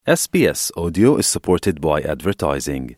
SBS Audio is supported by advertising.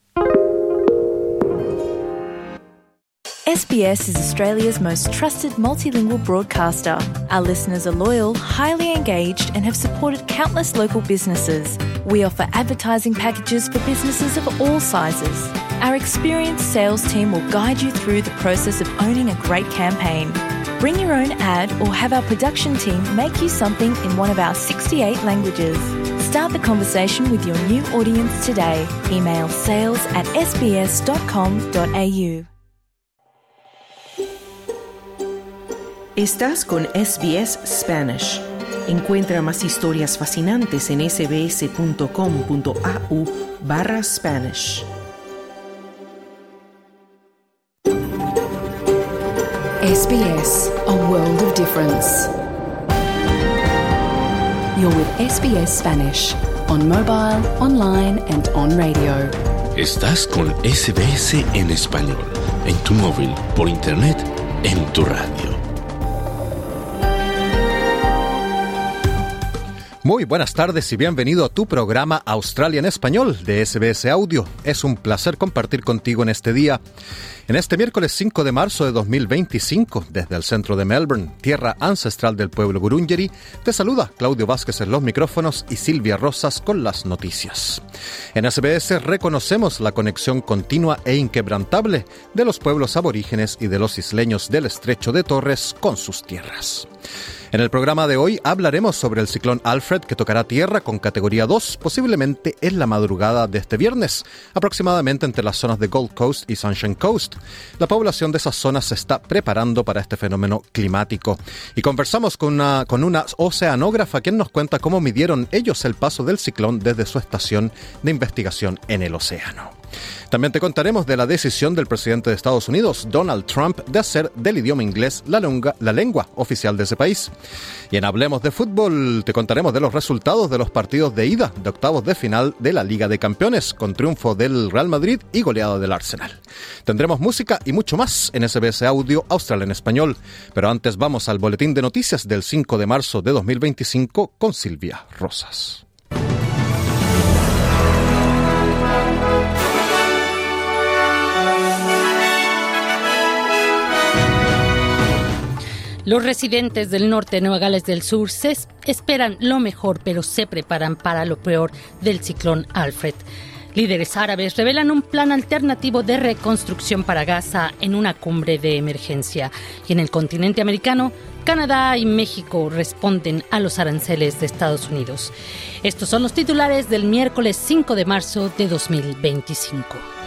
SBS is Australia's most trusted multilingual broadcaster. Our listeners are loyal, highly engaged, and have supported countless local businesses. We offer advertising packages for businesses of all sizes. Our experienced sales team will guide you through the process of owning a great campaign. Bring your own ad or have our production team make you something in one of our 68 languages. Start the conversation with your new audience today. Email sales@sbs.com.au. Estás con SBS Spanish. Encuentra más historias fascinantes en sbs.com.au/Spanish. SBS, a world of difference. You're with SBS Spanish, on mobile, online and on radio. Estás con SBS en español, en tu móvil, por internet, en tu radio. Muy buenas tardes y bienvenido a tu programa Australia en Español de SBS Audio. Es un placer compartir contigo en este día. En este miércoles 5 de marzo de 2025, desde el centro de Melbourne, tierra ancestral del pueblo Gurungeri, te saluda Claudio Vázquez en los micrófonos y Silvia Rosas con las noticias. En SBS reconocemos la conexión continua e inquebrantable de los pueblos aborígenes y de los isleños del Estrecho de Torres con sus tierras. En el programa de hoy hablaremos sobre el ciclón Alfred que tocará tierra con categoría 2, posiblemente en la madrugada de este viernes, aproximadamente entre las zonas de Gold Coast y Sunshine Coast. La población de esas zonas se está preparando para este fenómeno climático. Y conversamos con una oceanógrafa quien nos cuenta cómo midieron ellos el paso del ciclón desde su estación de investigación en el océano. También te contaremos de la decisión del presidente de Estados Unidos, Donald Trump, de hacer del idioma inglés la lengua oficial de ese país. Y en Hablemos de Fútbol te contaremos de los resultados de los partidos de ida de octavos de final de la Liga de Campeones, con triunfo del Real Madrid y goleada del Arsenal. Tendremos música y mucho más en SBS Audio Australia en Español. Pero antes vamos al boletín de noticias del 5 de marzo de 2025 con Silvia Rosas. Los residentes del norte de Nueva Gales del Sur esperan lo mejor, pero se preparan para lo peor del ciclón Alfred. Líderes árabes revelan un plan alternativo de reconstrucción para Gaza en una cumbre de emergencia. Y en el continente americano, Canadá y México responden a los aranceles de Estados Unidos. Estos son los titulares del miércoles 5 de marzo de 2025.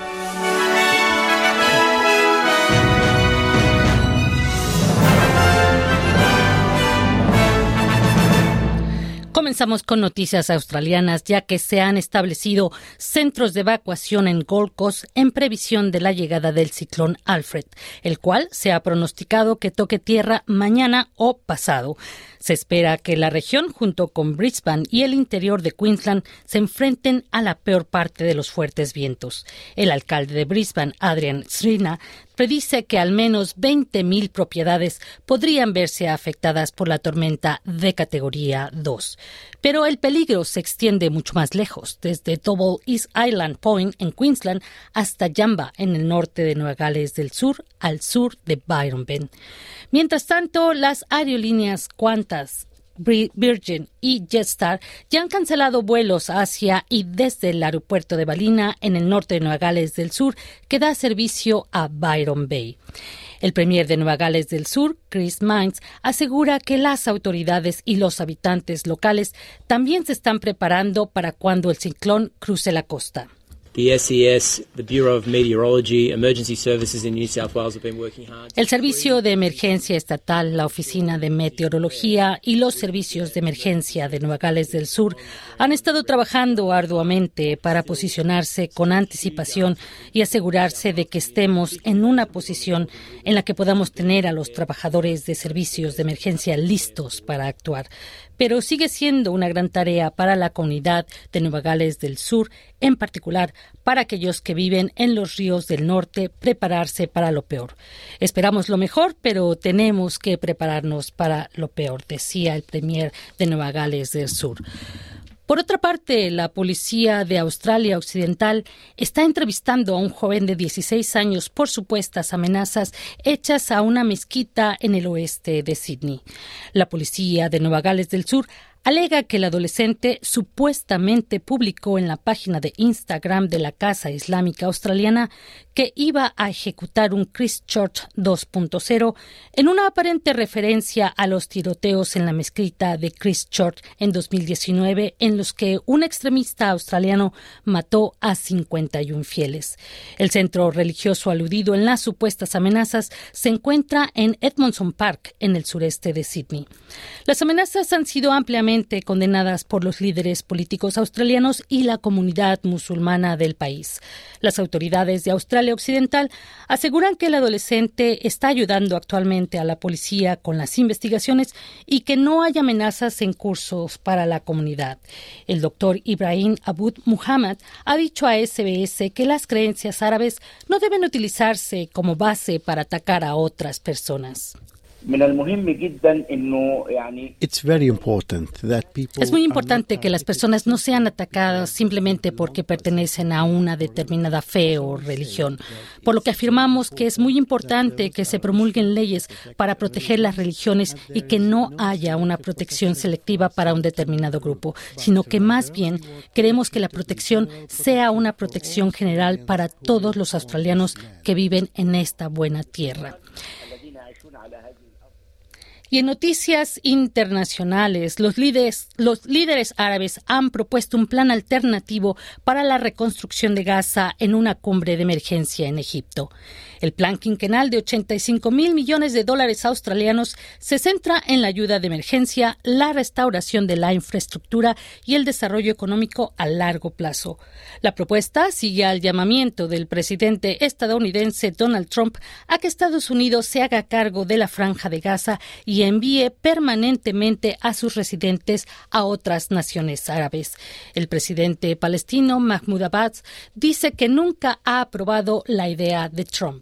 Comenzamos con noticias australianas, ya que se han establecido centros de evacuación en Gold Coast en previsión de la llegada del ciclón Alfred, el cual se ha pronosticado que toque tierra mañana o pasado. Se espera que la región, junto con Brisbane y el interior de Queensland, se enfrenten a la peor parte de los fuertes vientos. El alcalde de Brisbane, Adrian Srina, predice que al menos 20,000 propiedades podrían verse afectadas por la tormenta de categoría 2. Pero el peligro se extiende mucho más lejos, desde Double East Island Point en Queensland hasta Yamba en el norte de Nueva Gales del Sur, al sur de Byron Bay. Mientras tanto, las aerolíneas Qantas, Virgin y Jetstar ya han cancelado vuelos hacia y desde el aeropuerto de Ballina en el norte de Nueva Gales del Sur, que da servicio a Byron Bay. El premier de Nueva Gales del Sur, Chris Minns, asegura que las autoridades y los habitantes locales también se están preparando para cuando el ciclón cruce la costa. The SES, the Bureau of Meteorology, emergency services in New South Wales have been working hard. El Servicio de Emergencia Estatal, la Oficina de Meteorología y los Servicios de Emergencia de Nueva Gales del Sur han estado trabajando arduamente para posicionarse con anticipación y asegurarse de que estemos en una posición en la que podamos tener a los trabajadores de servicios de emergencia listos para actuar. Pero sigue siendo una gran tarea para la comunidad de Nueva Gales del Sur, en particular para aquellos que viven en los ríos del norte, prepararse para lo peor. Esperamos lo mejor, pero tenemos que prepararnos para lo peor, decía el premier de Nueva Gales del Sur. Por otra parte, la policía de Australia Occidental está entrevistando a un joven de 16 años por supuestas amenazas hechas a una mezquita en el oeste de Sydney. La policía de Nueva Gales del Sur alega que el adolescente supuestamente publicó en la página de Instagram de la Casa Islámica Australiana que iba a ejecutar un Christchurch 2.0 en una aparente referencia a los tiroteos en la mezquita de Christchurch en 2019, en los que un extremista australiano mató a 51 fieles. El centro religioso aludido en las supuestas amenazas se encuentra en Edmondson Park, en el sureste de Sydney. Las amenazas han sido ampliamente condenadas por los líderes políticos australianos y la comunidad musulmana del país. Las autoridades de Australia Occidental aseguran que el adolescente está ayudando actualmente a la policía con las investigaciones y que no hay amenazas en curso para la comunidad. El doctor Ibrahim Aboud Muhammad ha dicho a SBS que las creencias árabes no deben utilizarse como base para atacar a otras personas. Es muy importante que las personas no sean atacadas simplemente porque pertenecen a una determinada fe o religión, por lo que afirmamos que es muy importante que se promulguen leyes para proteger las religiones y que no haya una protección selectiva para un determinado grupo, sino que más bien queremos que la protección sea una protección general para todos los australianos que viven en esta buena tierra. Y en noticias internacionales, los líderes árabes han propuesto un plan alternativo para la reconstrucción de Gaza en una cumbre de emergencia en Egipto. El plan quinquenal de $85 mil millones australianos se centra en la ayuda de emergencia, la restauración de la infraestructura y el desarrollo económico a largo plazo. La propuesta sigue al llamamiento del presidente estadounidense Donald Trump a que Estados Unidos se haga cargo de la Franja de Gaza y envíe permanentemente a sus residentes a otras naciones árabes. El presidente palestino Mahmoud Abbas dice que nunca ha aprobado la idea de Trump.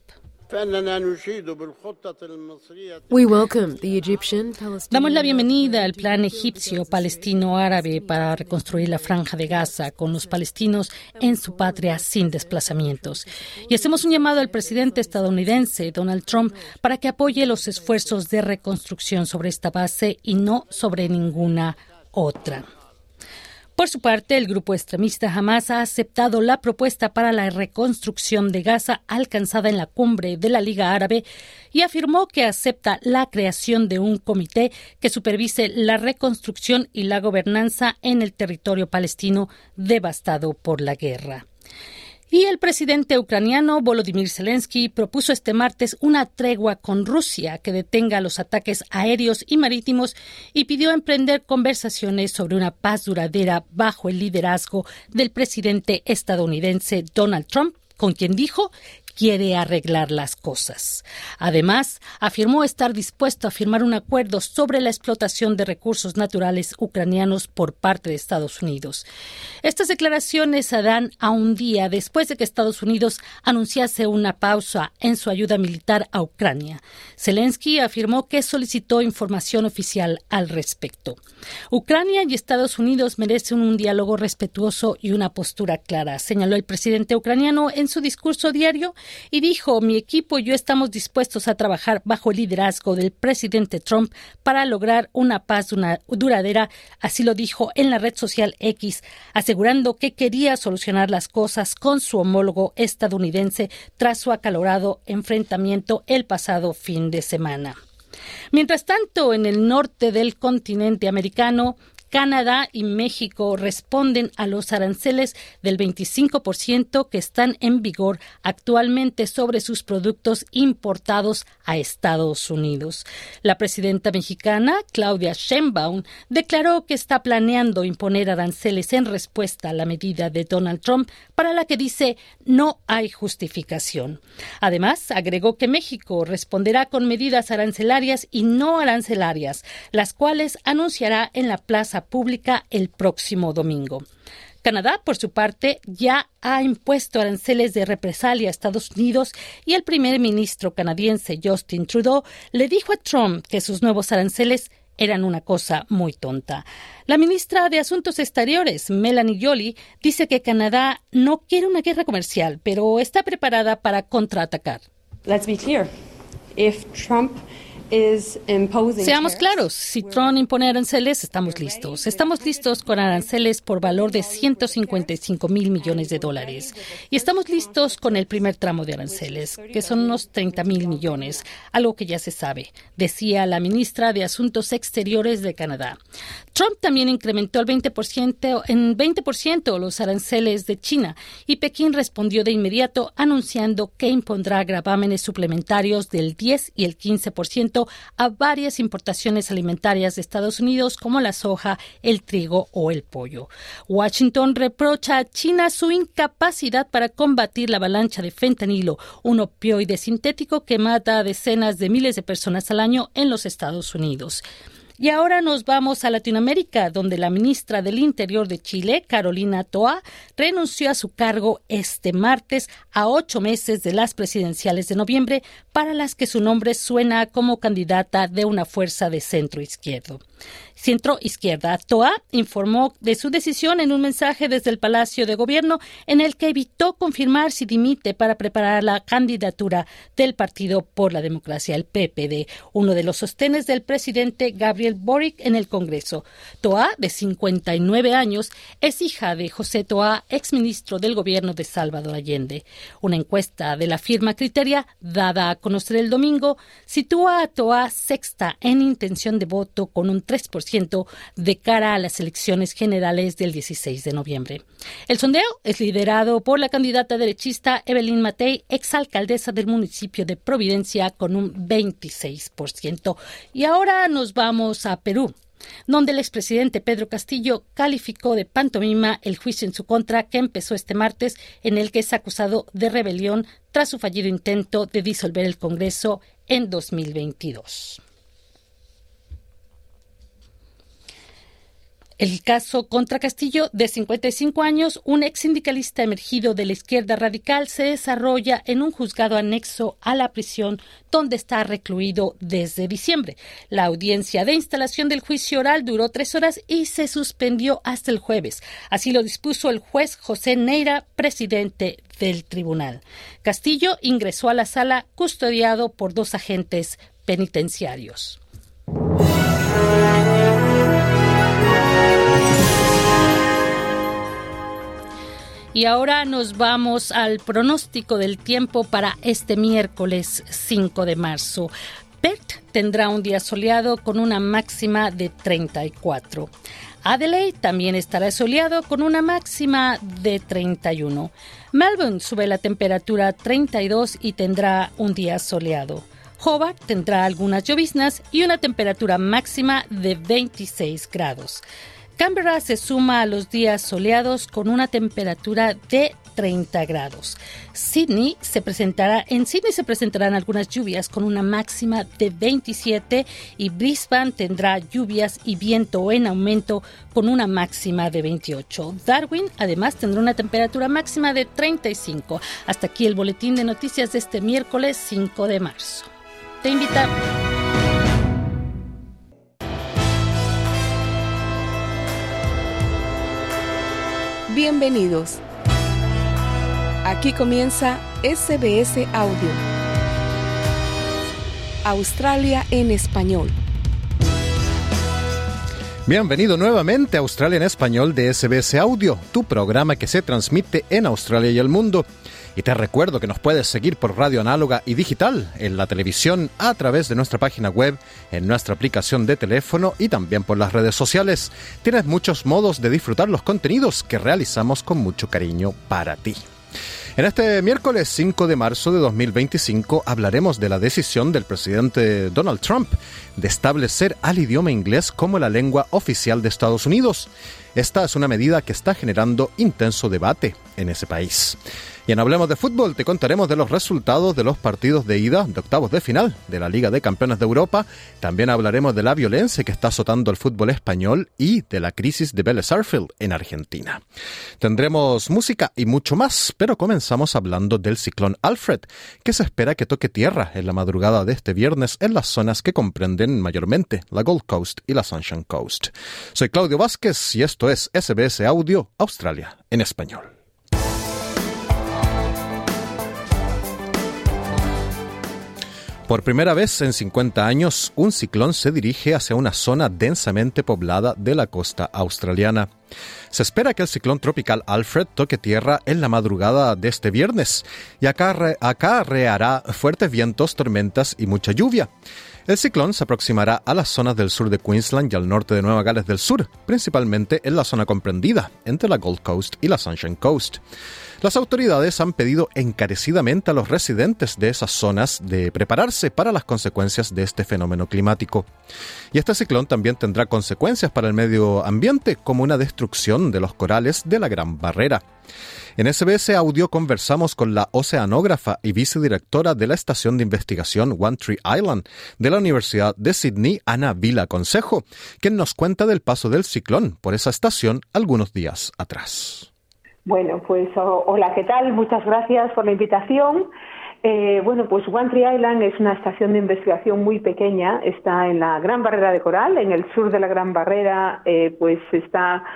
Damos la bienvenida al plan egipcio-palestino-árabe para reconstruir la Franja de Gaza con los palestinos en su patria sin desplazamientos. Y hacemos un llamado al presidente estadounidense Donald Trump para que apoye los esfuerzos de reconstrucción sobre esta base y no sobre ninguna otra. Por su parte, el grupo extremista Hamas ha aceptado la propuesta para la reconstrucción de Gaza alcanzada en la cumbre de la Liga Árabe y afirmó que acepta la creación de un comité que supervise la reconstrucción y la gobernanza en el territorio palestino devastado por la guerra. Y el presidente ucraniano Volodymyr Zelensky propuso este martes una tregua con Rusia que detenga los ataques aéreos y marítimos y pidió emprender conversaciones sobre una paz duradera bajo el liderazgo del presidente estadounidense Donald Trump, con quien dijo quiere arreglar las cosas. Además, afirmó estar dispuesto a firmar un acuerdo sobre la explotación de recursos naturales ucranianos por parte de Estados Unidos. Estas declaraciones se dan a un día después de que Estados Unidos anunciase una pausa en su ayuda militar a Ucrania. Zelensky afirmó que solicitó información oficial al respecto. Ucrania y Estados Unidos merecen un diálogo respetuoso y una postura clara, señaló el presidente ucraniano en su discurso diario y dijo: mi equipo y yo estamos dispuestos a trabajar bajo el liderazgo del presidente Trump para lograr una paz duradera, así lo dijo en la red social X, asegurando que quería solucionar las cosas con su homólogo estadounidense tras su acalorado enfrentamiento el pasado fin de semana. Mientras tanto, en el norte del continente americano, Canadá y México responden a los aranceles del 25% que están en vigor actualmente sobre sus productos importados a Estados Unidos. La presidenta mexicana, Claudia Sheinbaum, declaró que está planeando imponer aranceles en respuesta a la medida de Donald Trump, para la que dice no hay justificación. Además, agregó que México responderá con medidas arancelarias y no arancelarias, las cuales anunciará en la plaza pública el próximo domingo. Canadá, por su parte, ya ha impuesto aranceles de represalia a Estados Unidos y el primer ministro canadiense Justin Trudeau le dijo a Trump que sus nuevos aranceles eran una cosa muy tonta. La ministra de Asuntos Exteriores, Melanie Joly, dice que Canadá no quiere una guerra comercial, pero está preparada para contraatacar. Let's be clear. If Trump Seamos claros, si Trump impone aranceles, estamos listos. Estamos listos con aranceles por valor de $155 mil millones. Y estamos listos con el primer tramo de aranceles, que son unos 30 mil millones, algo que ya se sabe, decía la ministra de Asuntos Exteriores de Canadá. Trump también incrementó en 20% los aranceles de China y Pekín respondió de inmediato anunciando que impondrá gravámenes suplementarios del 10 y el 15% a varias importaciones alimentarias de Estados Unidos como la soja, el trigo o el pollo. Washington reprocha a China su incapacidad para combatir la avalancha de fentanilo, un opioide sintético que mata a decenas de miles de personas al año en los Estados Unidos. Y ahora nos vamos a Latinoamérica, donde la ministra del Interior de Chile, Carolina Toá, renunció a su cargo este martes a 8 meses de las presidenciales de noviembre, para las que su nombre suena como candidata de una fuerza de centro-izquierda. Toá informó de su decisión en un mensaje desde el Palacio de Gobierno en el que evitó confirmar si dimite para preparar la candidatura del Partido por la Democracia, el PPD, uno de los sostenes del presidente Gabriel Boric en el Congreso. Toá, de 59 años, es hija de José Toá, exministro del gobierno de Salvador Allende. Una encuesta de la firma Criteria, dada a conocer el domingo, sitúa a Toá sexta en intención de voto con un 3% de cara a las elecciones generales del 16 de noviembre. El sondeo es liderado por la candidata derechista Evelyn Matei, exalcaldesa del municipio de Providencia, con un 26%. Y ahora nos vamos a Perú, donde el expresidente Pedro Castillo calificó de pantomima el juicio en su contra que empezó este martes, en el que es acusado de rebelión tras su fallido intento de disolver el Congreso en 2022. El caso contra Castillo, de 55 años, un ex sindicalista emergido de la izquierda radical, se desarrolla en un juzgado anexo a la prisión donde está recluido desde diciembre. La audiencia de instalación del juicio oral duró 3 horas y se suspendió hasta el jueves. Así lo dispuso el juez José Neira, presidente del tribunal. Castillo ingresó a la sala custodiado por 2 agentes penitenciarios. Y ahora nos vamos al pronóstico del tiempo para este miércoles 5 de marzo. Perth tendrá un día soleado con una máxima de 34. Adelaide también estará soleado con una máxima de 31. Melbourne sube la temperatura a 32 y tendrá un día soleado. Hobart tendrá algunas lloviznas y una temperatura máxima de 26 grados. Canberra se suma a los días soleados con una temperatura de 30 grados. En Sydney se presentarán algunas lluvias con una máxima de 27 y Brisbane tendrá lluvias y viento en aumento con una máxima de 28. Darwin además tendrá una temperatura máxima de 35. Hasta aquí el boletín de noticias de este miércoles 5 de marzo. Te invitamos. Bienvenidos. Aquí comienza SBS Audio. Australia en español. Bienvenido nuevamente a Australia en español de SBS Audio, tu programa que se transmite en Australia y el mundo. Y te recuerdo que nos puedes seguir por radio análoga y digital, en la televisión, a través de nuestra página web, en nuestra aplicación de teléfono y también por las redes sociales. Tienes muchos modos de disfrutar los contenidos que realizamos con mucho cariño para ti. En este miércoles 5 de marzo de 2025 hablaremos de la decisión del presidente Donald Trump de establecer al idioma inglés como la lengua oficial de Estados Unidos. Esta es una medida que está generando intenso debate en ese país. Y en Hablemos de Fútbol te contaremos de los resultados de los partidos de ida de octavos de final de la Liga de Campeones de Europa. También hablaremos de la violencia que está azotando el fútbol español y de la crisis de Vélez Sarsfield en Argentina. Tendremos música y mucho más, pero comenzamos hablando del ciclón Alfred, que se espera que toque tierra en la madrugada de este viernes en las zonas que comprenden mayormente la Gold Coast y la Sunshine Coast. Soy Claudio Vázquez y esto es SBS Audio Australia en español. Por primera vez en 50 años, un ciclón se dirige hacia una zona densamente poblada de la costa australiana. Se espera que el ciclón tropical Alfred toque tierra en la madrugada de este viernes y acarreará fuertes vientos, tormentas y mucha lluvia. El ciclón se aproximará a las zonas del sur de Queensland y al norte de Nueva Gales del Sur, principalmente en la zona comprendida entre la Gold Coast y la Sunshine Coast. Las autoridades han pedido encarecidamente a los residentes de esas zonas de prepararse para las consecuencias de este fenómeno climático. Y este ciclón también tendrá consecuencias para el medio ambiente, como una destrucción de los corales de la Gran Barrera. En SBS Audio conversamos con la oceanógrafa y vicedirectora de la Estación de Investigación One Tree Island de la Universidad de Sydney, Ana Vila Consejo, quien nos cuenta del paso del ciclón por esa estación algunos días atrás. Bueno, pues hola, ¿qué tal? Muchas gracias por la invitación. Pues One Tree Island es una estación de investigación muy pequeña, está en la Gran Barrera de Coral, en el sur de la Gran Barrera, está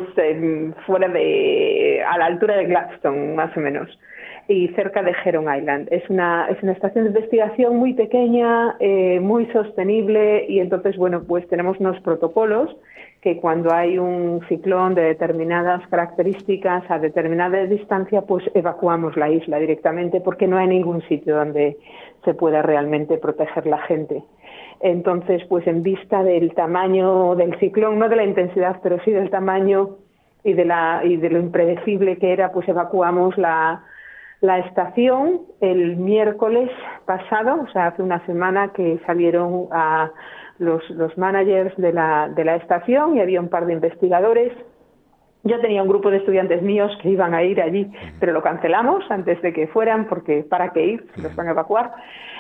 fuera a la altura de Gladstone, más o menos, y cerca de Heron Island. Es una estación de investigación muy pequeña, muy sostenible, y entonces, pues tenemos unos protocolos que cuando hay un ciclón de determinadas características a determinada distancia, pues evacuamos la isla directamente porque no hay ningún sitio donde se pueda realmente proteger la gente. Entonces, pues en vista del tamaño del ciclón, no de la intensidad, pero sí del tamaño y de lo impredecible que era, pues evacuamos la estación el miércoles pasado, o sea, hace una semana que salieron a los managers de la estación y había un par de investigadores. Yo tenía un grupo de estudiantes míos que iban a ir allí, pero lo cancelamos antes de que fueran, porque ¿para qué ir? Se los van a evacuar.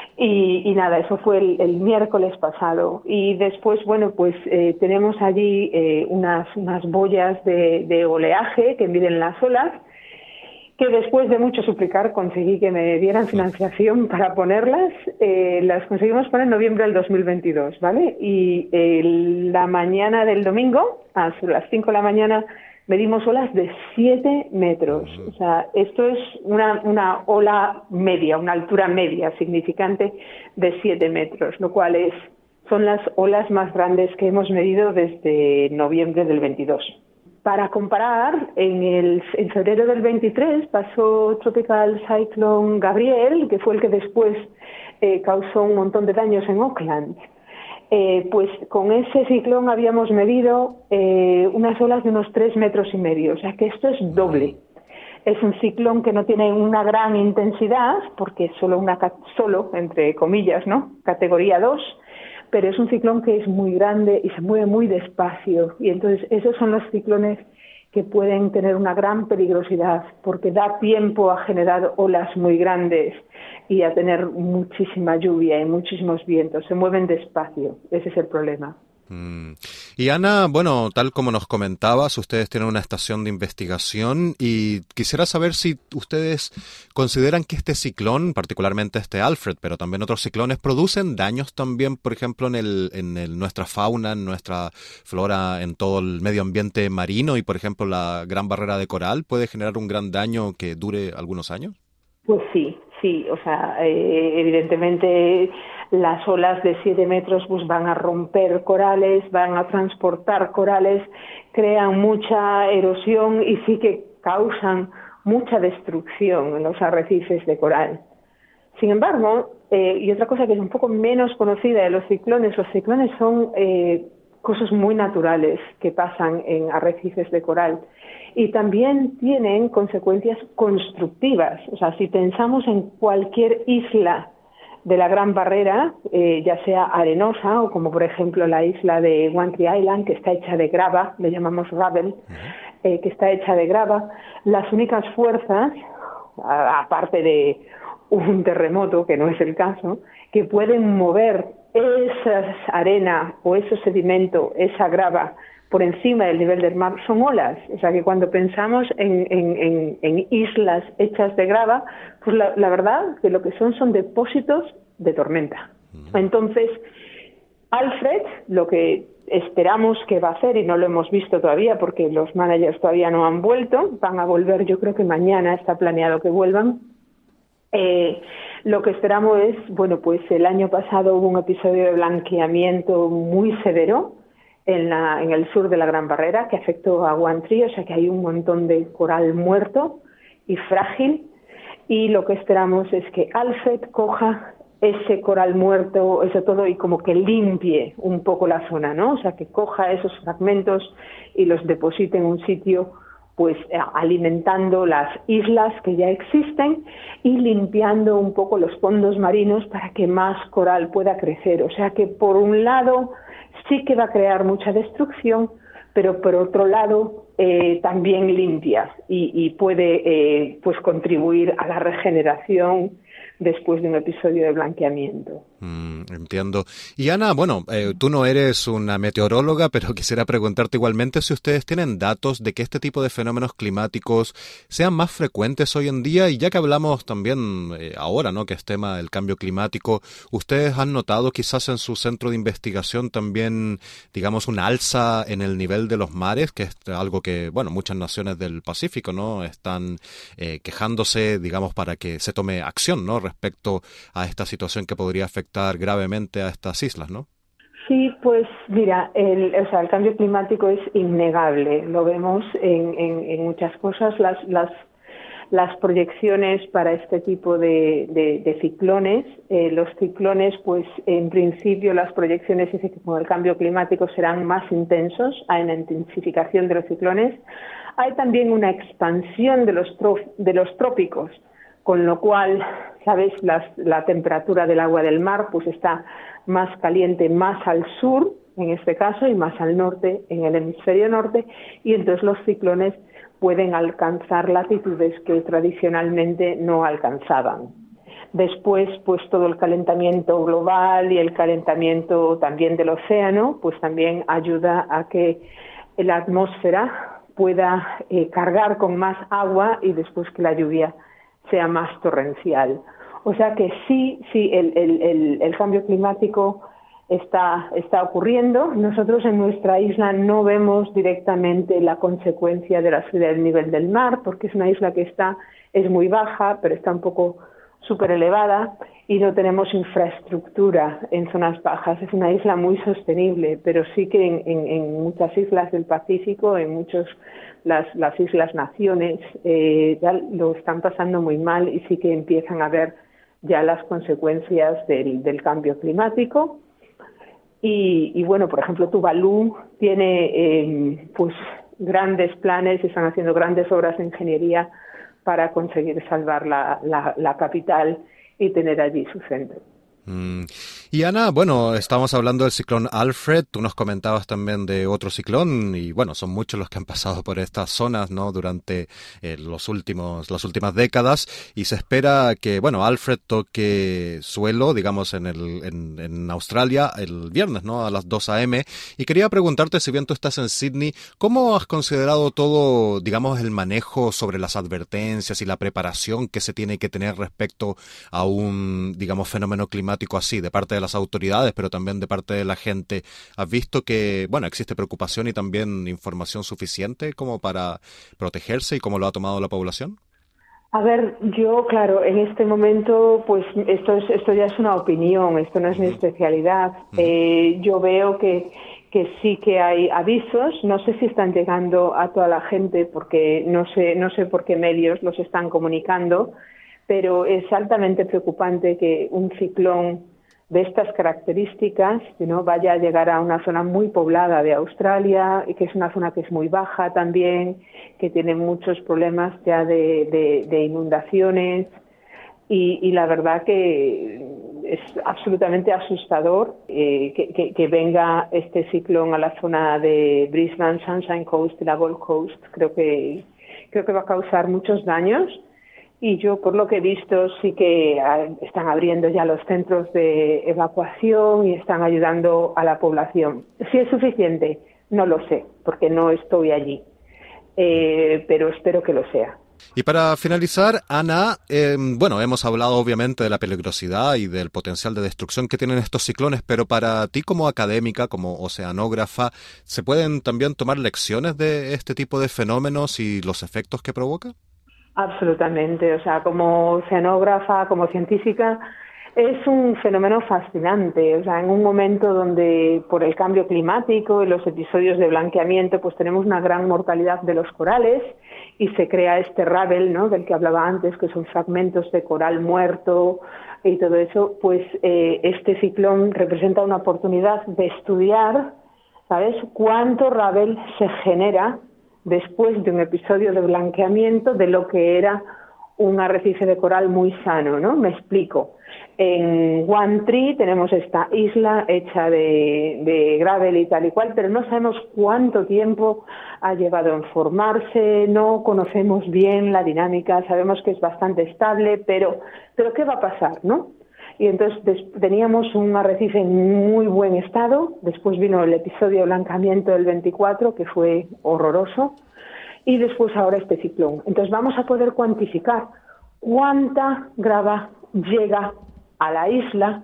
Y nada, eso fue el miércoles pasado. Y después, tenemos allí unas boyas de oleaje que miden las olas, que después de mucho suplicar conseguí que me dieran financiación para ponerlas. Las conseguimos poner en noviembre del 2022, ¿vale? Y la mañana del domingo, a las 5 de la mañana, medimos olas de 7 metros. O sea, esto es una ola media, una altura media significante de 7 metros, lo cual son las olas más grandes que hemos medido desde noviembre del 22. Para comparar, en febrero del 23 pasó Tropical Cyclone Gabriel, que fue el que después causó un montón de daños en Auckland. Pues con ese ciclón habíamos medido unas olas de unos 3,5 metros, o sea que esto es doble. Es un ciclón que no tiene una gran intensidad, porque es solo entre comillas, ¿no? Categoría 2, pero es un ciclón que es muy grande y se mueve muy despacio. Y entonces esos son los ciclones que pueden tener una gran peligrosidad, porque da tiempo a generar olas muy grandes y a tener muchísima lluvia y muchísimos vientos. Se mueven despacio, ese es el problema. Y Ana, tal como nos comentabas, ustedes tienen una estación de investigación y quisiera saber si ustedes consideran que este ciclón, particularmente este Alfred, pero también otros ciclones, producen daños también, por ejemplo, en nuestra fauna, en nuestra flora, en todo el medio ambiente marino, y por ejemplo la Gran Barrera de Coral puede generar un gran daño que dure algunos años. Pues sí, o sea, evidentemente las olas de 7 metros pues van a romper corales, van a transportar corales, crean mucha erosión y sí que causan mucha destrucción en los arrecifes de coral. Sin embargo, y otra cosa que es un poco menos conocida de los ciclones son cosas muy naturales que pasan en arrecifes de coral. Y también tienen consecuencias constructivas. O sea, si pensamos en cualquier isla de la Gran Barrera, ya sea arenosa o como por ejemplo la isla de One Tree Island, que está hecha de grava, le llamamos gravel, que está hecha de grava, las únicas fuerzas aparte de un terremoto, que no es el caso, que pueden mover esa arena o ese sedimento, esa grava, por encima del nivel del mar, son olas. O sea que cuando pensamos en islas hechas de grava, pues la verdad que lo que son depósitos de tormenta. Entonces, Alfred, lo que esperamos que va a hacer, y no lo hemos visto todavía porque los managers todavía no han vuelto, van a volver, yo creo que mañana está planeado que vuelvan. Lo que esperamos es, bueno, pues el año pasado hubo un episodio de blanqueamiento muy severo en el sur de la Gran Barrera que afectó a One Tree, o sea que hay un montón de coral muerto y frágil, y lo que esperamos es que Alfred coja ese coral muerto, eso todo, y como que limpie un poco la zona, ¿no? O sea, que coja esos fragmentos y los deposite en un sitio, pues alimentando las islas que ya existen y limpiando un poco los fondos marinos para que más coral pueda crecer. O sea que por un lado sí que va a crear mucha destrucción, pero por otro lado también limpia y puede pues contribuir a la regeneración después de un episodio de blanqueamiento. Entiendo. Y Ana, bueno, tú no eres una meteoróloga, pero quisiera preguntarte igualmente si ustedes tienen datos de que este tipo de fenómenos climáticos sean más frecuentes hoy en día, y ya que hablamos también ahora, ¿no?, que es tema del cambio climático, ¿ustedes han notado quizás en su centro de investigación también, digamos, una alza en el nivel de los mares, que es algo que, bueno, muchas naciones del Pacífico, ¿no?, están quejándose, digamos, para que se tome acción, ¿no?, respecto a esta situación que podría afectar gravemente a estas islas, ¿no? Sí, pues mira, el cambio climático es innegable. Lo vemos en muchas cosas. Las proyecciones para este tipo de ciclones, los ciclones, pues en principio las proyecciones dicen que con el cambio climático serán más intensos, hay una intensificación de los ciclones. Hay también una expansión de los trópicos, con lo cual, sabes, la temperatura del agua del mar pues está más caliente más al sur, en este caso, y más al norte, en el hemisferio norte, y entonces los ciclones pueden alcanzar latitudes que tradicionalmente no alcanzaban. Después, pues todo el calentamiento global y el calentamiento también del océano, pues también ayuda a que la atmósfera pueda cargar con más agua y después que la lluvia sea más torrencial. O sea que sí, el cambio climático está ocurriendo. Nosotros en nuestra isla no vemos directamente la consecuencia de la subida del nivel del mar, porque es una isla que es muy baja, pero está un poco súper elevada y no tenemos infraestructura en zonas bajas. Es una isla muy sostenible, pero sí que en muchas islas del Pacífico, en las islas naciones, ya lo están pasando muy mal y sí que empiezan a ver ya las consecuencias del cambio climático. Y bueno, por ejemplo, Tuvalu tiene pues grandes planes, están haciendo grandes obras de ingeniería para conseguir salvar la capital y tener allí su centro. Y Ana, bueno, estamos hablando del ciclón Alfred, tú nos comentabas también de otro ciclón, y bueno, son muchos los que han pasado por estas zonas, ¿no?, durante las últimas décadas, y se espera que, bueno, Alfred toque suelo, digamos, en Australia el viernes, ¿no?, a las 2 a.m. Y quería preguntarte, si bien tú estás en Sydney, ¿cómo has considerado todo, digamos, el manejo sobre las advertencias y la preparación que se tiene que tener respecto a un, digamos, fenómeno climático así, de parte de las autoridades, pero también de parte de la gente? ¿Has visto que, bueno, existe preocupación y también información suficiente como para protegerse, y cómo lo ha tomado la población? A ver, yo, claro, en este momento, pues esto ya es una opinión, esto no es mi especialidad. Yo veo que sí que hay avisos, no sé si están llegando a toda la gente porque no sé por qué medios los están comunicando, pero es altamente preocupante que un ciclón de estas características, ¿no?, vaya a llegar a una zona muy poblada de Australia, y que es una zona que es muy baja también, que tiene muchos problemas ya de inundaciones, y la verdad que es absolutamente asustador que venga este ciclón a la zona de Brisbane, Sunshine Coast y la Gold Coast. Creo que va a causar muchos daños. y yo, por lo que he visto, sí que están abriendo ya los centros de evacuación y están ayudando a la población. Si es suficiente, no lo sé, porque no estoy allí, pero espero que lo sea. Y para finalizar, Ana, hemos hablado obviamente de la peligrosidad y del potencial de destrucción que tienen estos ciclones, pero para ti como académica, como oceanógrafa, ¿se pueden también tomar lecciones de este tipo de fenómenos y los efectos que provoca? Absolutamente, o sea, como oceanógrafa, como científica, es un fenómeno fascinante, o sea, en un momento donde por el cambio climático y los episodios de blanqueamiento, pues tenemos una gran mortalidad de los corales y se crea este Ravel, ¿no?, del que hablaba antes, que son fragmentos de coral muerto y todo eso, pues este ciclón representa una oportunidad de estudiar, ¿sabes?, cuánto Ravel se genera después de un episodio de blanqueamiento de lo que era un arrecife de coral muy sano, ¿no? Me explico. En One Tree tenemos esta isla hecha de gravel y tal y cual, pero no sabemos cuánto tiempo ha llevado en formarse, no conocemos bien la dinámica, sabemos que es bastante estable, pero ¿qué va a pasar, no? Y entonces teníamos un arrecife en muy buen estado, después vino el episodio de blanqueamiento del 24, que fue horroroso, y después ahora este ciclón. Entonces vamos a poder cuantificar cuánta grava llega a la isla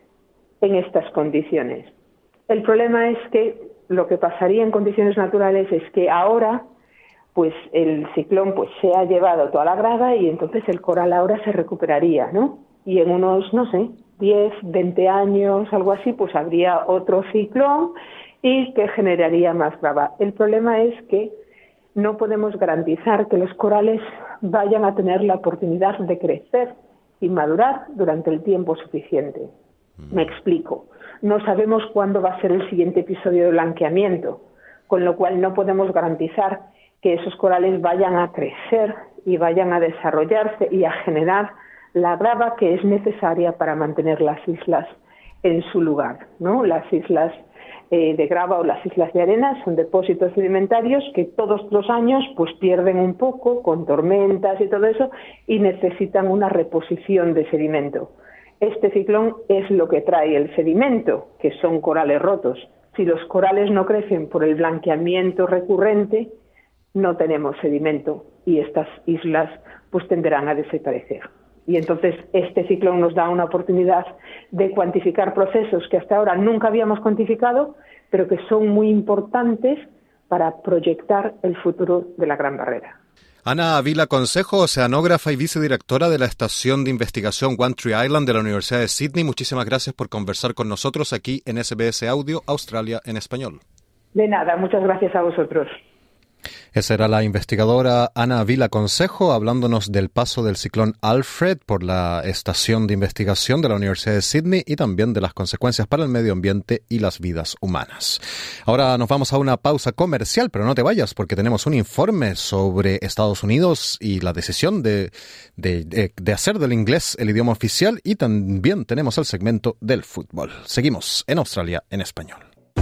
en estas condiciones. El problema es que lo que pasaría en condiciones naturales es que ahora pues el ciclón pues se ha llevado toda la grava y entonces el coral ahora se recuperaría, ¿no? Y en unos, 10, 20 años, algo así, pues habría otro ciclón y que generaría más grava. El problema es que no podemos garantizar que los corales vayan a tener la oportunidad de crecer y madurar durante el tiempo suficiente. Me explico. No sabemos cuándo va a ser el siguiente episodio de blanqueamiento, con lo cual no podemos garantizar que esos corales vayan a crecer y vayan a desarrollarse y a generar la grava que es necesaria para mantener las islas en su lugar, ¿no? Las islas de grava o las islas de arena son depósitos sedimentarios que todos los años pues pierden un poco con tormentas y todo eso y necesitan una reposición de sedimento. Este ciclón es lo que trae el sedimento, que son corales rotos. Si los corales no crecen por el blanqueamiento recurrente, no tenemos sedimento y estas islas pues tenderán a desaparecer. Y entonces este ciclón nos da una oportunidad de cuantificar procesos que hasta ahora nunca habíamos cuantificado, pero que son muy importantes para proyectar el futuro de la Gran Barrera. Ana Avila Consejo, oceanógrafa y vicedirectora de la Estación de Investigación One Tree Island de la Universidad de Sydney, muchísimas gracias por conversar con nosotros aquí en SBS Audio, Australia en Español. De nada, muchas gracias a vosotros. Esa era la investigadora Ana Avila Consejo hablándonos del paso del ciclón Alfred por la Estación de Investigación de la Universidad de Sydney y también de las consecuencias para el medio ambiente y las vidas humanas. Ahora nos vamos a una pausa comercial, pero no te vayas porque tenemos un informe sobre Estados Unidos y la decisión de hacer del inglés el idioma oficial y también tenemos el segmento del fútbol. Seguimos en Australia en Español.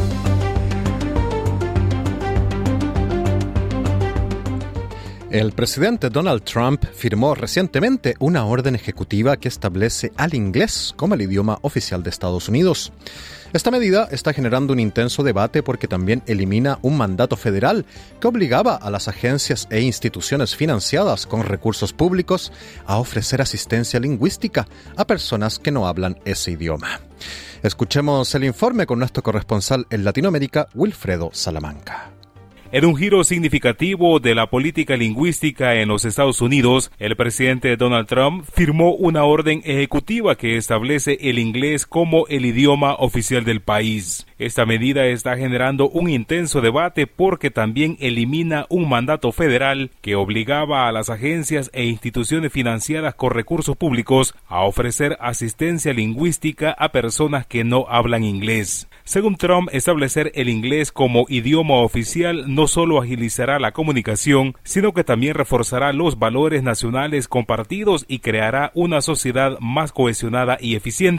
El presidente Donald Trump firmó recientemente una orden ejecutiva que establece al inglés como el idioma oficial de Estados Unidos. Esta medida está generando un intenso debate porque también elimina un mandato federal que obligaba a las agencias e instituciones financiadas con recursos públicos a ofrecer asistencia lingüística a personas que no hablan ese idioma. Escuchemos el informe con nuestro corresponsal en Latinoamérica, Wilfredo Salamanca. En un giro significativo de la política lingüística en los Estados Unidos, el presidente Donald Trump firmó una orden ejecutiva que establece el inglés como el idioma oficial del país. Esta medida está generando un intenso debate porque también elimina un mandato federal que obligaba a las agencias e instituciones financiadas con recursos públicos a ofrecer asistencia lingüística a personas que no hablan inglés. Según Trump, establecer el inglés como idioma oficial no solo agilizará la comunicación, sino que también reforzará los valores nacionales compartidos y creará una sociedad más cohesionada y eficiente.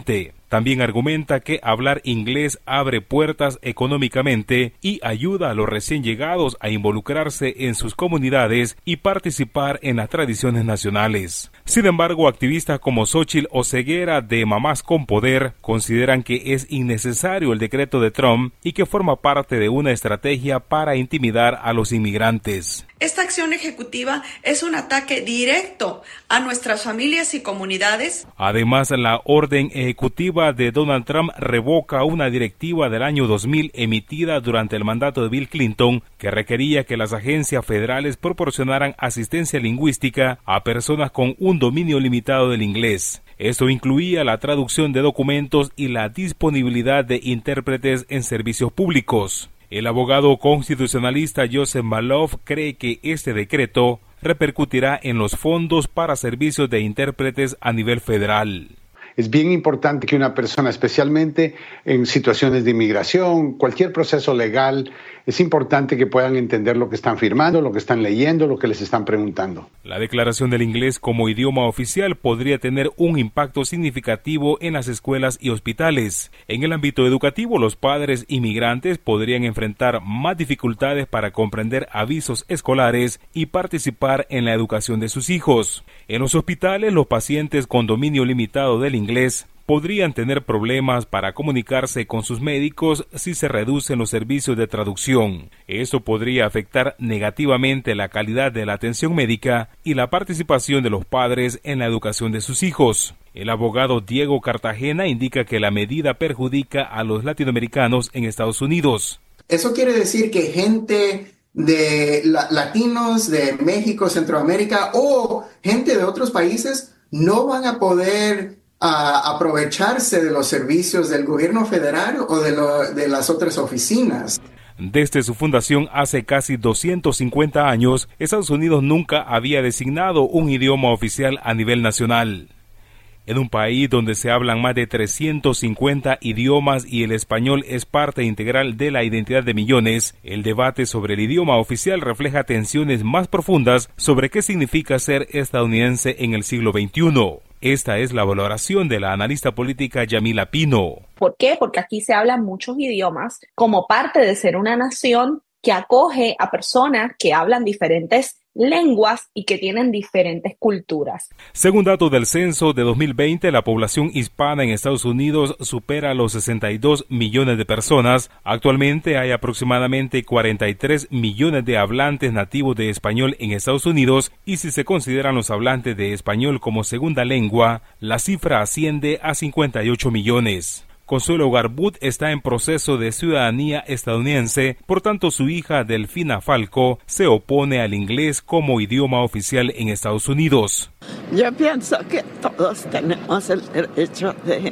También argumenta que hablar inglés abre puertas económicamente y ayuda a los recién llegados a involucrarse en sus comunidades y participar en las tradiciones nacionales. Sin embargo, activistas como Xóchitl Oseguera de Mamás con Poder consideran que es innecesario el decreto de Trump y que forma parte de una estrategia para intimidar a los inmigrantes. Esta acción ejecutiva es un ataque directo a nuestras familias y comunidades. Además, la orden ejecutiva de Donald Trump revoca una directiva del año 2000 emitida durante el mandato de Bill Clinton que requería que las agencias federales proporcionaran asistencia lingüística a personas con un dominio limitado del inglés. Esto incluía la traducción de documentos y la disponibilidad de intérpretes en servicios públicos. El abogado constitucionalista Joseph Malouf cree que este decreto repercutirá en los fondos para servicios de intérpretes a nivel federal. Es bien importante que una persona, especialmente en situaciones de inmigración, cualquier proceso legal, es importante que puedan entender lo que están firmando, lo que están leyendo, lo que les están preguntando. La declaración del inglés como idioma oficial podría tener un impacto significativo en las escuelas y hospitales. En el ámbito educativo, los padres inmigrantes podrían enfrentar más dificultades para comprender avisos escolares y participar en la educación de sus hijos. En los hospitales, los pacientes con dominio limitado del inglés podrían tener problemas para comunicarse con sus médicos si se reducen los servicios de traducción. Esto podría afectar negativamente la calidad de la atención médica y la participación de los padres en la educación de sus hijos. El abogado Diego Cartagena indica que la medida perjudica a los latinoamericanos en Estados Unidos. Eso quiere decir que gente de latinos de México, Centroamérica o gente de otros países no van a poder aprovecharse de los servicios del gobierno federal o de las otras oficinas. Desde su fundación hace casi 250 años, Estados Unidos nunca había designado un idioma oficial a nivel nacional. En un país donde se hablan más de 350 idiomas y el español es parte integral de la identidad de millones, el debate sobre el idioma oficial refleja tensiones más profundas sobre qué significa ser estadounidense en el siglo XXI. Esta es la valoración de la analista política Yamila Pino. ¿Por qué? Porque aquí se hablan muchos idiomas como parte de ser una nación que acoge a personas que hablan diferentes lenguas y que tienen diferentes culturas. Según datos del censo de 2020, la población hispana en Estados Unidos supera los 62 millones de personas. Actualmente hay aproximadamente 43 millones de hablantes nativos de español en Estados Unidos y si se consideran los hablantes de español como segunda lengua, la cifra asciende a 58 millones. Consuelo Garbut está en proceso de ciudadanía estadounidense, por tanto su hija Delfina Falco se opone al inglés como idioma oficial en Estados Unidos. Yo pienso que todos tenemos el derecho de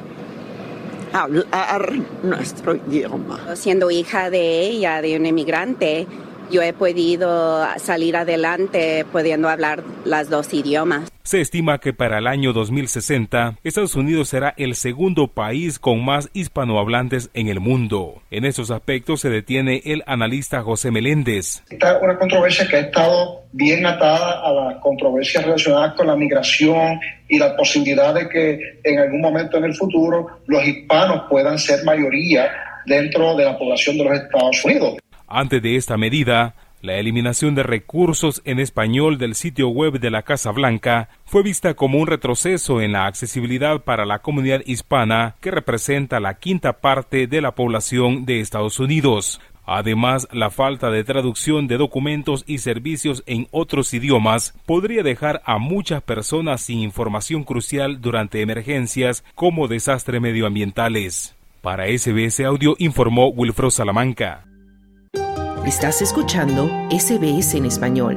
hablar nuestro idioma. Siendo hija de ella, de un inmigrante, yo he podido salir adelante pudiendo hablar los dos idiomas. Se estima que para el año 2060, Estados Unidos será el segundo país con más hispanohablantes en el mundo. En estos aspectos se detiene el analista José Meléndez. Esta es una controversia que ha estado bien atada a las controversias relacionadas con la migración y la posibilidad de que en algún momento en el futuro los hispanos puedan ser mayoría dentro de la población de los Estados Unidos. Antes de esta medida, la eliminación de recursos en español del sitio web de la Casa Blanca fue vista como un retroceso en la accesibilidad para la comunidad hispana que representa la quinta parte de la población de Estados Unidos. Además, la falta de traducción de documentos y servicios en otros idiomas podría dejar a muchas personas sin información crucial durante emergencias como desastres medioambientales. Para SBS Audio informó Wilfredo Salamanca. Estás escuchando SBS en español.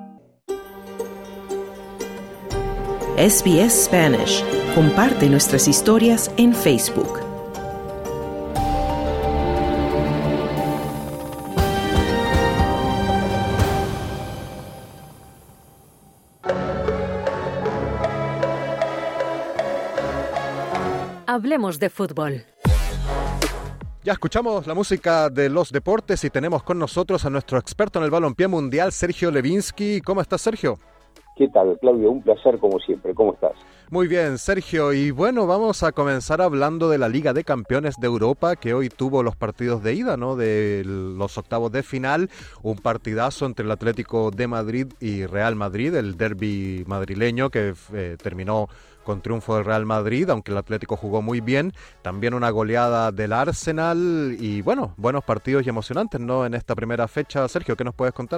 SBS Spanish. Comparte nuestras historias en Facebook. Hablemos de fútbol. Ya escuchamos la música de los deportes y tenemos con nosotros a nuestro experto en el balompié mundial, Sergio Levinsky. ¿Cómo estás, Sergio? ¿Qué tal, Claudio? Un placer como siempre. ¿Cómo estás? Muy bien, Sergio. Y bueno, vamos a comenzar hablando de la Liga de Campeones de Europa, que hoy tuvo los partidos de ida, ¿no? De los octavos de final. Un partidazo entre el Atlético de Madrid y Real Madrid, el derbi madrileño que terminó con triunfo del Real Madrid, aunque el Atlético jugó muy bien. También una goleada del Arsenal y, bueno, buenos partidos y emocionantes, ¿no? En esta primera fecha. Sergio, ¿qué nos puedes contar?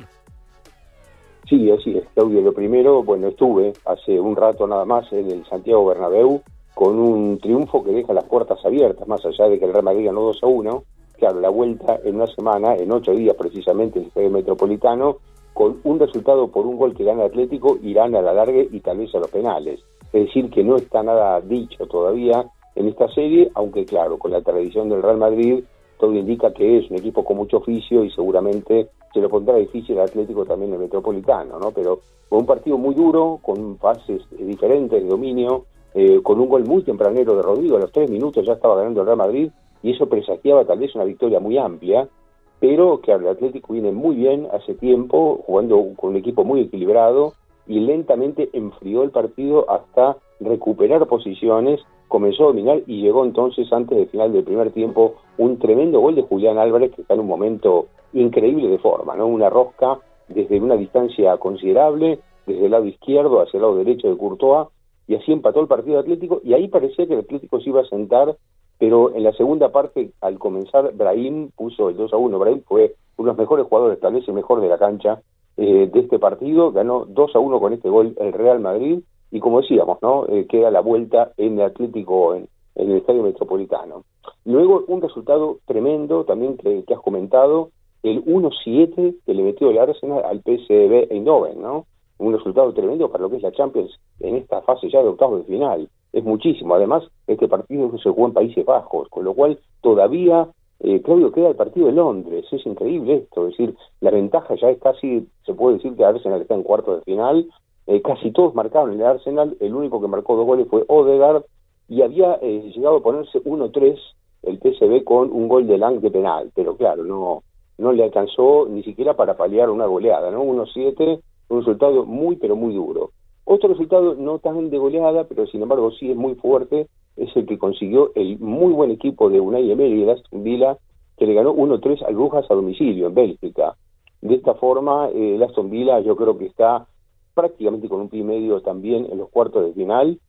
Sí, así es, Claudio. Lo primero, bueno, estuve hace un rato nada más en el Santiago Bernabéu con un triunfo que deja las puertas abiertas, más allá de que el Real Madrid ganó 2-1. Claro, la vuelta en una semana, en 8 días precisamente, en el Estadio Metropolitano, con un resultado por un gol que gana el Atlético, irán a la larga y tal vez a los penales. Es decir, que no está nada dicho todavía en esta serie, aunque claro, con la tradición del Real Madrid, todo indica que es un equipo con mucho oficio y seguramente se lo pondrá difícil al Atlético también en el Metropolitano, ¿no? Pero con un partido muy duro, con fases diferentes de dominio, con un gol muy tempranero de Rodrigo, a los 3 minutos ya estaba ganando el Real Madrid, y eso presagiaba tal vez una victoria muy amplia, pero claro, el Atlético viene muy bien hace tiempo, jugando con un equipo muy equilibrado, y lentamente enfrió el partido hasta recuperar posiciones, comenzó a dominar y llegó entonces, antes del final del primer tiempo, un tremendo gol de Julián Álvarez, que está en un momento increíble de forma, ¿no? Una rosca desde una distancia considerable, desde el lado izquierdo hacia el lado derecho de Courtois, y así empató el partido Atlético, y ahí parecía que el Atlético se iba a sentar, pero en la segunda parte, al comenzar, Brahim puso el 2-1. Brahim fue uno de los mejores jugadores, tal vez el mejor de la cancha de este partido, ganó 2-1 con este gol el Real Madrid, y como decíamos, ¿no? Queda la vuelta en el Atlético en el Estadio Metropolitano. Luego un resultado tremendo también que has comentado, el 1-7 que le metió el Arsenal al PSV Eindhoven, ¿no? Un resultado tremendo para lo que es la Champions en esta fase ya de octavos de final. Es muchísimo. Además, este partido se jugó en Países Bajos, con lo cual todavía, Claudio, queda el partido de Londres. Es increíble esto. Es decir, la ventaja ya es casi, se puede decir que Arsenal está en cuartos de final. Casi todos marcaron en el Arsenal. El único que marcó 2 goles fue Odegaard, y había llegado a ponerse 1-3 el PSV con un gol de Lang de penal. Pero claro, no le alcanzó ni siquiera para paliar una goleada, ¿no? 1-7, un resultado muy, pero muy duro. Otro resultado no tan de goleada, pero sin embargo sí es muy fuerte, es el que consiguió el muy buen equipo de Unai Emery de Aston Villa, que le ganó 1-3 al Brujas a domicilio en Bélgica. De esta forma, el Aston Villa yo creo que está prácticamente con un pie y medio también en los cuartos de final,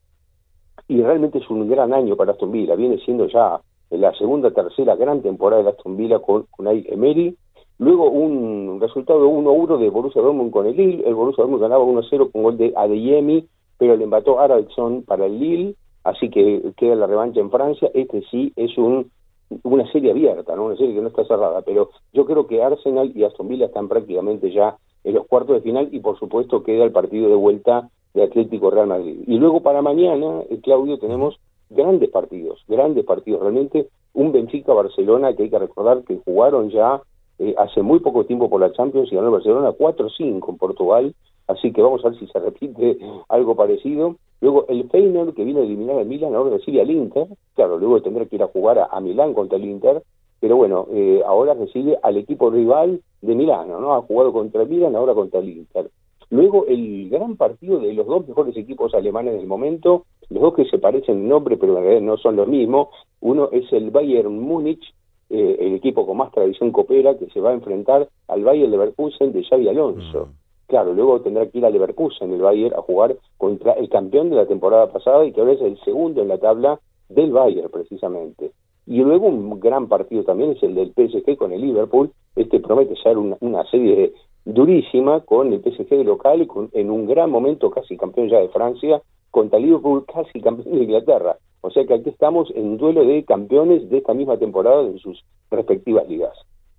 y realmente es un gran año para Aston Villa. Viene siendo ya la segunda, tercera gran temporada de Aston Villa con Unai Emery. Luego un resultado 1-1 de Borussia Dortmund con el Lille. El Borussia Dortmund ganaba 1-0 con gol de Adeyemi, pero le empató Arvidsson para el Lille, así que queda la revancha en Francia. Este sí es una serie abierta, ¿no? Una serie que no está cerrada, pero yo creo que Arsenal y Aston Villa están prácticamente ya en los cuartos de final, y por supuesto queda el partido de vuelta de Atlético Real Madrid. Y luego para mañana, Claudio, tenemos grandes partidos, realmente un Benfica-Barcelona, que hay que recordar que jugaron ya hace muy poco tiempo por la Champions y ganó el Barcelona 4-5 en Portugal, así que vamos a ver si se repite algo parecido. Luego el Feyenoord, que vino a eliminar al Milan, ahora recibe al Inter, claro, luego tendrá que ir a jugar a Milán contra el Inter, pero bueno, ahora recibe al equipo rival de Milano, ¿no? Ha jugado contra el Milan, ahora contra el Inter. Luego el gran partido de los dos mejores equipos alemanes del momento, los dos que se parecen en nombre, pero en realidad no son los mismos. Uno es el Bayern Múnich, el equipo con más tradición copera, que se va a enfrentar al Bayer Leverkusen de Xabi Alonso. Claro, luego tendrá que ir a Leverkusen, el Bayern, a jugar contra el campeón de la temporada pasada y que ahora es el segundo en la tabla del Bayern, precisamente. Y luego un gran partido también es el del PSG con el Liverpool. Este promete ser una serie durísima, con el PSG de local y en un gran momento casi campeón ya de Francia, contra Liverpool casi campeón de Inglaterra. O sea que aquí estamos en duelo de campeones de esta misma temporada en sus respectivas ligas.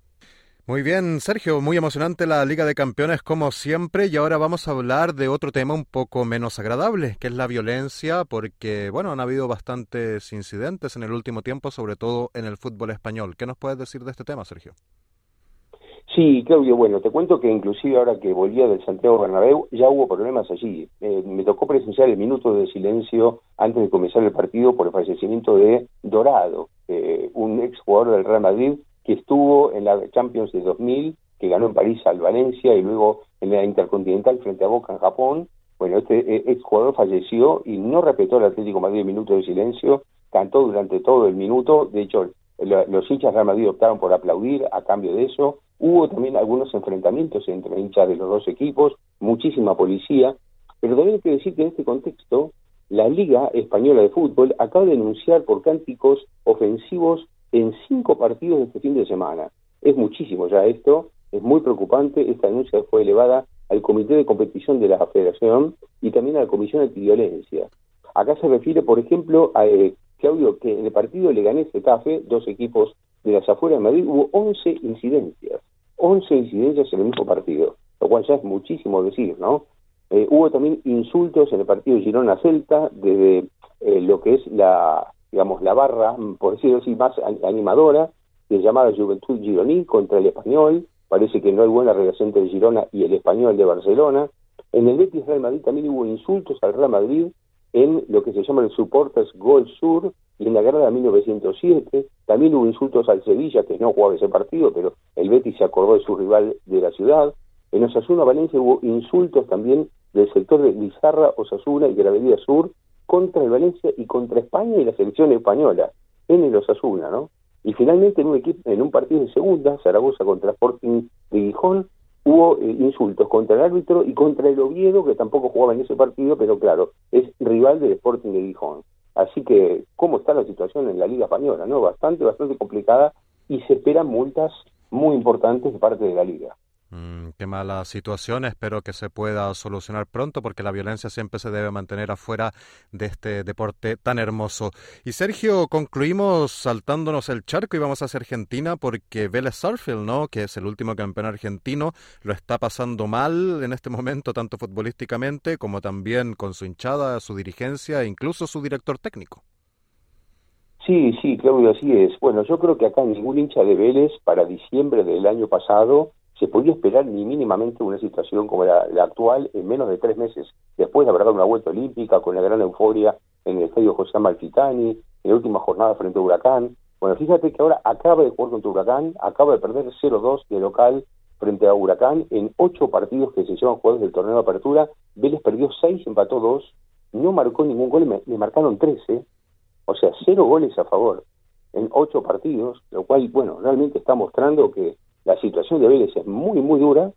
Muy bien, Sergio, muy emocionante la Liga de Campeones como siempre, y ahora vamos a hablar de otro tema un poco menos agradable, que es la violencia, porque, bueno, han habido bastantes incidentes en el último tiempo, sobre todo en el fútbol español. ¿Qué nos puedes decir de este tema, Sergio? Sí, Claudio, bueno, te cuento que inclusive ahora que volvía del Santiago Bernabéu ya hubo problemas allí. Me tocó presenciar el minuto de silencio antes de comenzar el partido por el fallecimiento de Dorado, un exjugador del Real Madrid que estuvo en la Champions de 2000, que ganó en París al Valencia y luego en la Intercontinental frente a Boca en Japón, Bueno, este exjugador falleció y no respetó el Atlético de Madrid el minuto de silencio, cantó durante todo el minuto, de hecho los hinchas de Real Madrid optaron por aplaudir a cambio de eso. Hubo también algunos enfrentamientos entre hinchas de los dos equipos, muchísima policía, pero también hay que decir que en este contexto la Liga Española de Fútbol acaba de denunciar por cánticos ofensivos en 5 partidos de este fin de semana. Es muchísimo ya esto, es muy preocupante. Esta denuncia fue elevada al Comité de Competición de la Federación y también a la Comisión Antiviolencia. Acá se refiere, por ejemplo, a Claudio, que en el partido Leganés-Getafe, 2 equipos de las afueras de Madrid, hubo 11 incidencias. 11 incidencias en el mismo partido, lo cual ya es muchísimo decir, ¿no? Hubo también insultos en el partido Girona-Celta, desde lo que es la barra, por decirlo así, más animadora, de llamada Juventud Gironí contra el Español. Parece que no hay buena relación entre el Girona y el Español de Barcelona. En el Betis Real Madrid también hubo insultos al Real Madrid en lo que se llama el Supporters Gol Sur y en la guerra de 1907. También hubo insultos al Sevilla, que no jugaba ese partido, pero el Betis se acordó de su rival de la ciudad. En Osasuna Valencia hubo insultos también del sector de Lizarra, Osasuna y Gravedía Sur contra el Valencia y contra España y la selección española en el Osasuna, ¿no? Y finalmente en un partido de segunda, Zaragoza contra Sporting de Gijón, hubo insultos contra el árbitro y contra el Oviedo, que tampoco jugaba en ese partido, pero claro, es rival del Sporting de Gijón. Así que, ¿cómo está la situación en la Liga Española? ¿No? Bastante complicada, y se esperan multas muy importantes de parte de la Liga. Qué mala situación, espero que se pueda solucionar pronto, porque la violencia siempre se debe mantener afuera de este deporte tan hermoso. Y Sergio, concluimos saltándonos el charco y vamos hacia Argentina, porque Vélez Sarsfield, ¿no?, que es el último campeón argentino, lo está pasando mal en este momento, tanto futbolísticamente como también con su hinchada, su dirigencia e incluso su director técnico. Sí, Claudio, así es. Bueno, yo creo que acá ningún hincha de Vélez para diciembre del año pasado se podía esperar ni mínimamente una situación como la actual en menos de 3 meses, después de haber dado una vuelta olímpica con la gran euforia en el estadio José Amalfitani, en la última jornada frente a Huracán. Bueno, fíjate que ahora acaba de jugar contra Huracán, acaba de perder 0-2 de local frente a Huracán en 8 partidos que se llevan jugados del torneo de apertura. Vélez perdió 6, empató 2, no marcó ningún gol, le marcaron 13, o sea, 0 goles a favor en 8 partidos, lo cual, bueno, realmente está mostrando que la situación de Vélez es muy, muy dura,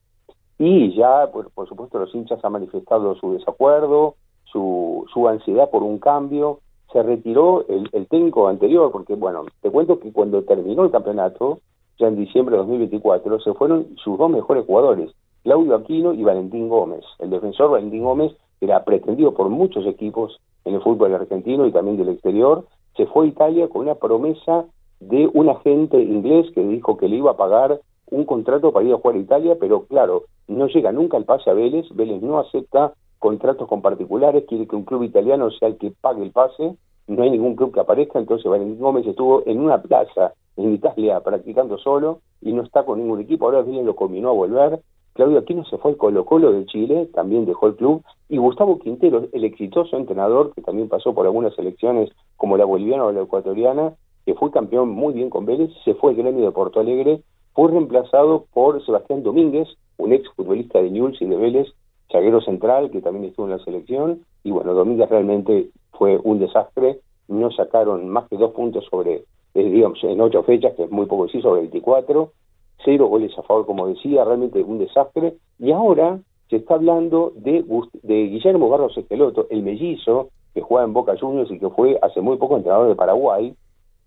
y ya, por supuesto, los hinchas han manifestado su desacuerdo, su ansiedad por un cambio. Se retiró el técnico anterior, porque, bueno, te cuento que cuando terminó el campeonato, ya en diciembre de 2024, se fueron sus 2 mejores jugadores, Claudio Aquino y Valentín Gómez. El defensor Valentín Gómez era pretendido por muchos equipos en el fútbol argentino y también del exterior. Se fue a Italia con una promesa de un agente inglés que dijo que le iba a pagar un contrato para ir a jugar a Italia, pero claro, no llega nunca el pase a Vélez. Vélez no acepta contratos con particulares, quiere que un club italiano sea el que pague el pase, no hay ningún club que aparezca. Entonces Valentín Gómez estuvo en una plaza en Italia practicando solo y no está con ningún equipo. Ahora Vélez lo combinó a volver. Claudio Aquino se fue al Colo-Colo de Chile, también dejó el club, y Gustavo Quintero, el exitoso entrenador que también pasó por algunas selecciones como la boliviana o la ecuatoriana, que fue campeón muy bien con Vélez, se fue al Gremio de Porto Alegre, fue reemplazado por Sebastián Domínguez, un ex futbolista de Newell's y de Vélez, zaguero central, que también estuvo en la selección. Y bueno, Domínguez realmente fue un desastre, no sacaron más que 2 puntos sobre, digamos, en 8 fechas, que es muy poco, sí, sobre 24, 0 goles a favor, como decía, realmente un desastre. Y ahora se está hablando de Guillermo Barros Esqueloto, el mellizo, que juega en Boca Juniors y que fue hace muy poco entrenador de Paraguay,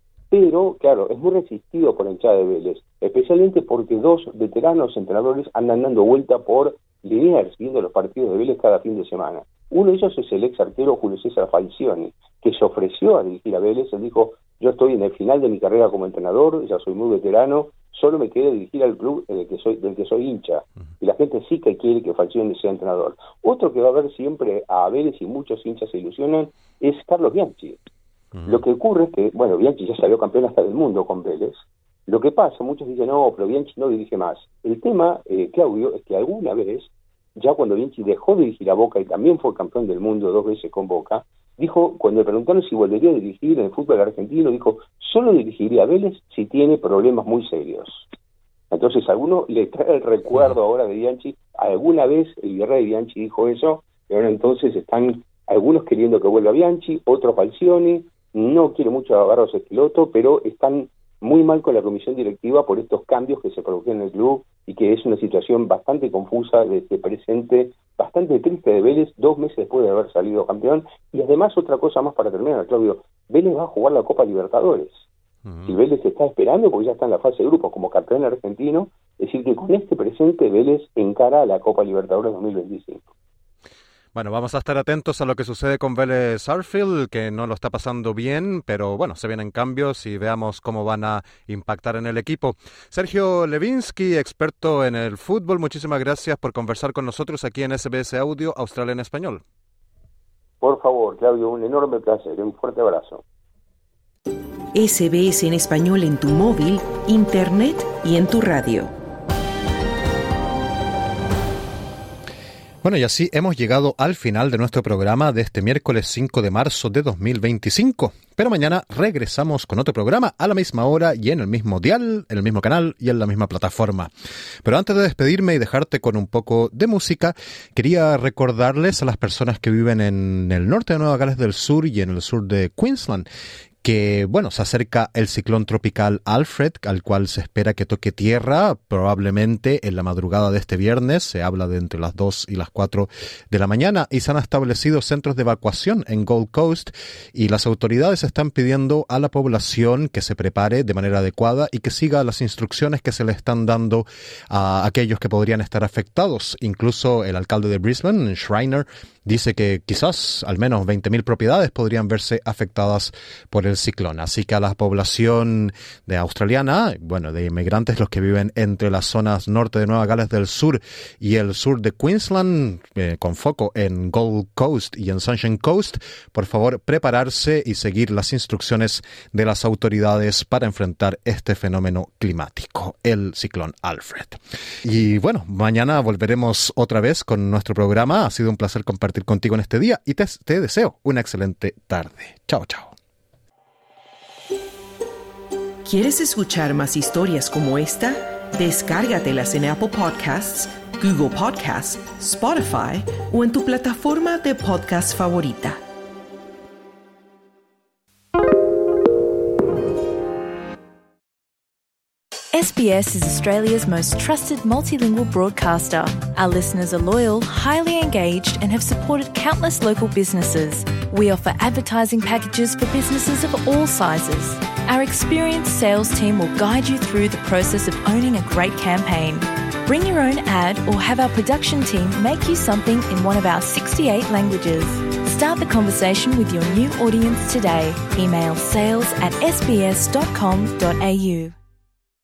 pero claro, es muy resistido por la hinchada de Vélez, especialmente porque 2 veteranos entrenadores andan dando vuelta por Liniers, viendo los partidos de Vélez cada fin de semana. Uno de ellos es el ex arquero Julio César Falcioni, que se ofreció a dirigir a Vélez. Él dijo: yo estoy en el final de mi carrera como entrenador, ya soy muy veterano, solo me queda dirigir al club del que soy hincha. Y la gente sí que quiere que Falcioni sea entrenador. Otro que va a ver siempre a Vélez, y muchos hinchas se ilusionan, es Carlos Bianchi. Lo que ocurre es que, bueno, Bianchi ya salió campeón hasta del mundo con Vélez. Lo que pasa, muchos dicen: no, pero Bianchi no dirige más. El tema, Claudio, es que alguna vez, ya cuando Bianchi dejó de dirigir a Boca y también fue campeón del mundo 2 veces con Boca, dijo, cuando le preguntaron si volvería a dirigir en el fútbol argentino, dijo: solo dirigiría a Vélez si tiene problemas muy serios. Entonces, a alguno le trae el recuerdo ahora de Bianchi. Alguna vez el virrey Bianchi dijo eso, Y ahora entonces están algunos queriendo que vuelva Bianchi, otros Falcioni, no quiere mucho a Barros Esqueloto, pero están muy mal con la comisión directiva por estos cambios que se produjeron en el club y que es una situación bastante confusa de este presente, bastante triste de Vélez, 2 meses después de haber salido campeón. Y además otra cosa más para terminar, Claudio, Vélez va a jugar la Copa Libertadores. Si Vélez está esperando, porque ya está en la fase de grupos como campeón argentino, es decir que con este presente Vélez encara a la Copa Libertadores 2025. Bueno, vamos a estar atentos a lo que sucede con Vélez Sarsfield, que no lo está pasando bien, pero bueno, se vienen cambios y veamos cómo van a impactar en el equipo. Sergio Levinsky, experto en el fútbol, muchísimas gracias por conversar con nosotros aquí en SBS Audio Australia en Español. Por favor, Claudio, un enorme placer, un fuerte abrazo. SBS en español en tu móvil, internet y en tu radio. Bueno, y así hemos llegado al final de nuestro programa de este miércoles 5 de marzo de 2025. Pero mañana regresamos con otro programa a la misma hora y en el mismo dial, en el mismo canal y en la misma plataforma. Pero antes de despedirme y dejarte con un poco de música, quería recordarles a las personas que viven en el norte de Nueva Gales del Sur y en el sur de Queensland que, bueno, se acerca el ciclón tropical Alfred, al cual se espera que toque tierra probablemente en la madrugada de este viernes. Se habla de entre las 2 y las 4 de la mañana y se han establecido centros de evacuación en Gold Coast y las autoridades están pidiendo a la población que se prepare de manera adecuada y que siga las instrucciones que se le están dando a aquellos que podrían estar afectados. Incluso el alcalde de Brisbane, Schreiner, dice que quizás al menos 20.000 propiedades podrían verse afectadas por el ciclón. Así que a la población de australiana, bueno, de inmigrantes, los que viven entre las zonas norte de Nueva Gales del Sur y el sur de Queensland, con foco en Gold Coast y en Sunshine Coast, por favor prepararse y seguir las instrucciones de las autoridades para enfrentar este fenómeno climático, el ciclón Alfred. Y bueno, mañana volveremos otra vez con nuestro programa. Ha sido un placer compartir contigo en este día y te deseo una excelente tarde. Chao, chao. ¿Quieres escuchar más historias como esta? Descárgatelas en Apple Podcasts, Google Podcasts, Spotify o en tu plataforma de podcast favorita. SBS is Australia's most trusted multilingual broadcaster. Our listeners are loyal, highly engaged, and have supported countless local businesses. We offer advertising packages for businesses of all sizes. Our experienced sales team will guide you through the process of owning a great campaign. Bring your own ad or have our production team make you something in one of our 68 languages. Start the conversation with your new audience today. Email sales@sbs.com.au.